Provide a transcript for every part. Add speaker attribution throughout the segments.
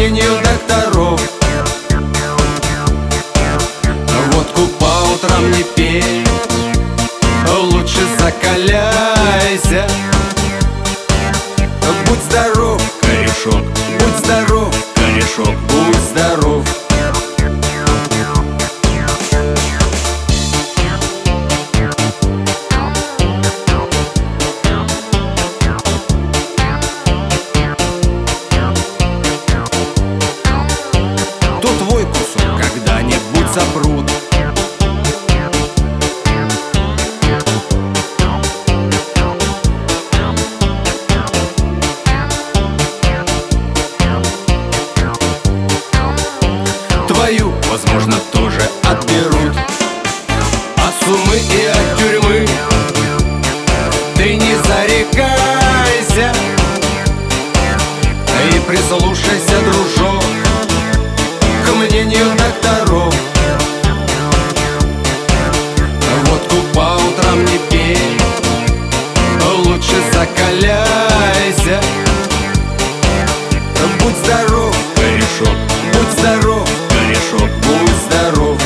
Speaker 1: мнению докторов. Водку по утрам не пей, лучше закаляйся. Будь здоров, корешок, будь здоров, корешок, будь здоров. То твой кусок когда-нибудь запрут. Твою, возможно, тоже отберут. От сумы и от тюрьмы ты не зарекайся и прислушайся, дружок, к мнению докторов. Водку по утрам не пей, лучше закаляйся. Будь здоров, корешок, будь здоров, корешок, будь здоров.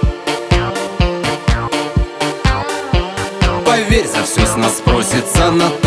Speaker 1: Поверь, за все с нас спросится на